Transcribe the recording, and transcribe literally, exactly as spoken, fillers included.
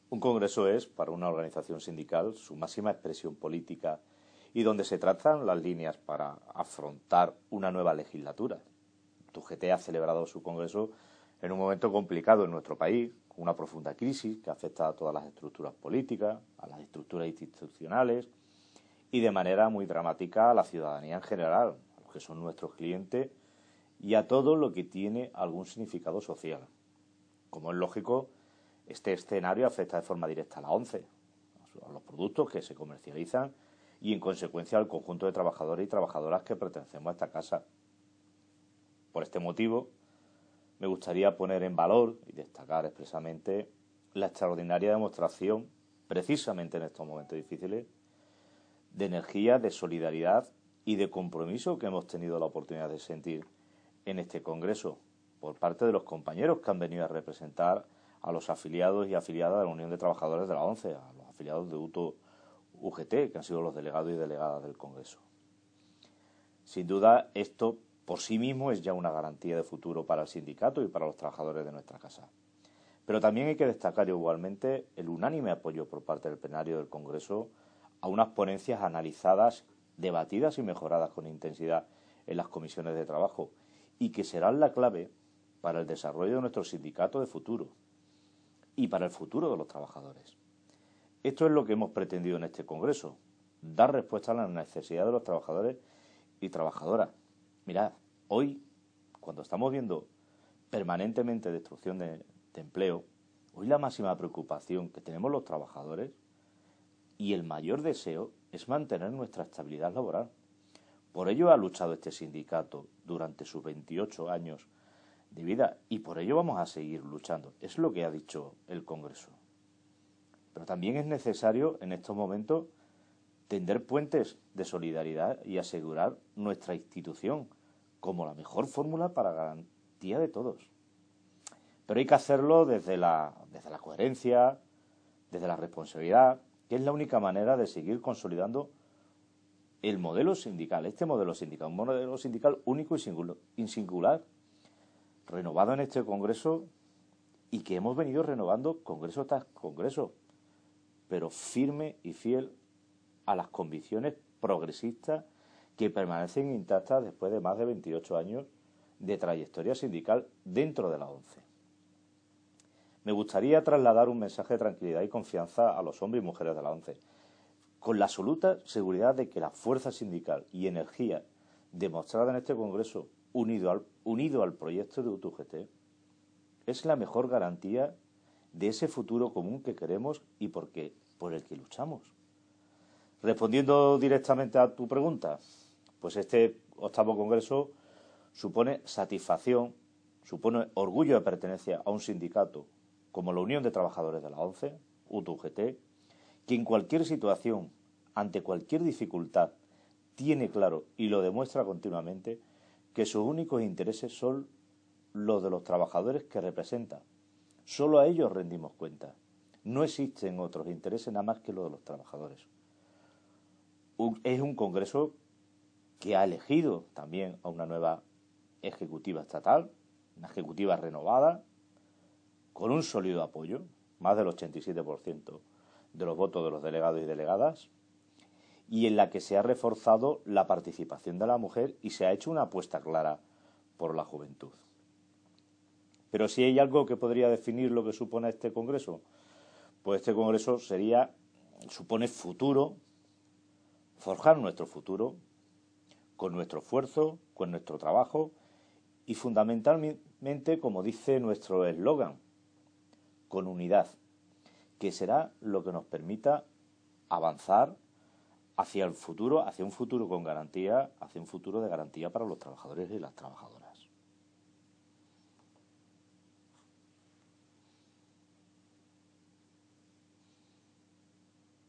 Un congreso es, para una organización sindical, su máxima expresión política y donde se trazan las líneas para afrontar una nueva legislatura. U G T ha celebrado su congreso en un momento complicado en nuestro país, con una profunda crisis que afecta a todas las estructuras políticas, a las estructuras institucionales y de manera muy dramática a la ciudadanía en general, a los que son nuestros clientes y a todo lo que tiene algún significado social. Como es lógico, este escenario afecta de forma directa a la ONCE, a los productos que se comercializan y, en consecuencia, al conjunto de trabajadores y trabajadoras que pertenecemos a esta casa. Por este motivo, me gustaría poner en valor y destacar expresamente la extraordinaria demostración, precisamente en estos momentos difíciles, de energía, de solidaridad y de compromiso que hemos tenido la oportunidad de sentir en este congreso por parte de los compañeros que han venido a representar a los afiliados y afiliadas de la Unión de Trabajadores de la ONCE, a los afiliados de U T O U G T, que han sido los delegados y delegadas del Congreso. Sin duda, esto por sí mismo es ya una garantía de futuro para el sindicato y para los trabajadores de nuestra casa. Pero también hay que destacar igualmente el unánime apoyo por parte del plenario del Congreso a unas ponencias analizadas, debatidas y mejoradas con intensidad en las comisiones de trabajo y que serán la clave para el desarrollo de nuestro sindicato de futuro y para el futuro de los trabajadores. Esto es lo que hemos pretendido en este Congreso, dar respuesta a las necesidades de los trabajadores y trabajadoras. Mirad, hoy, cuando estamos viendo permanentemente destrucción de, de empleo, hoy la máxima preocupación que tenemos los trabajadores y el mayor deseo es mantener nuestra estabilidad laboral. Por ello ha luchado este sindicato durante sus veintiocho años de vida y por ello vamos a seguir luchando. Es lo que ha dicho el Congreso. Pero también es necesario en estos momentos tender puentes de solidaridad y asegurar nuestra institución como la mejor fórmula para garantía de todos. Pero hay que hacerlo desde la, desde la coherencia, desde la responsabilidad, que es la única manera de seguir consolidando el modelo sindical, este modelo sindical, un modelo sindical único y singular, renovado en este Congreso y que hemos venido renovando congreso tras congreso, pero firme y fiel a las convicciones progresistas que permanecen intactas después de más de veintiocho años de trayectoria sindical dentro de la ONCE. Me gustaría trasladar un mensaje de tranquilidad y confianza a los hombres y mujeres de la ONCE, con la absoluta seguridad de que la fuerza sindical y energía demostrada en este Congreso, unido al, unido al proyecto de U T O U G T, es la mejor garantía de ese futuro común que queremos y porque, por el que luchamos. Respondiendo directamente a tu pregunta, pues este octavo Congreso supone satisfacción, supone orgullo de pertenencia a un sindicato como la Unión de Trabajadores de la ONCE, U T O U G T, que en cualquier situación, ante cualquier dificultad, tiene claro y lo demuestra continuamente que sus únicos intereses son los de los trabajadores que representa. Solo a ellos rendimos cuenta. No existen otros intereses nada más que los de los trabajadores. Es un Congreso que ha elegido también a una nueva ejecutiva estatal, una ejecutiva renovada, con un sólido apoyo, más del ochenta y siete por ciento de los votos de los delegados y delegadas, y en la que se ha reforzado la participación de la mujer y se ha hecho una apuesta clara por la juventud. Pero si hay algo que podría definir lo que supone este Congreso, pues este Congreso sería, supone futuro, forjar nuestro futuro con nuestro esfuerzo, con nuestro trabajo y fundamentalmente, como dice nuestro eslogan, con unidad, que será lo que nos permita avanzar hacia el futuro, hacia un futuro con garantía, hacia un futuro de garantía para los trabajadores y las trabajadoras.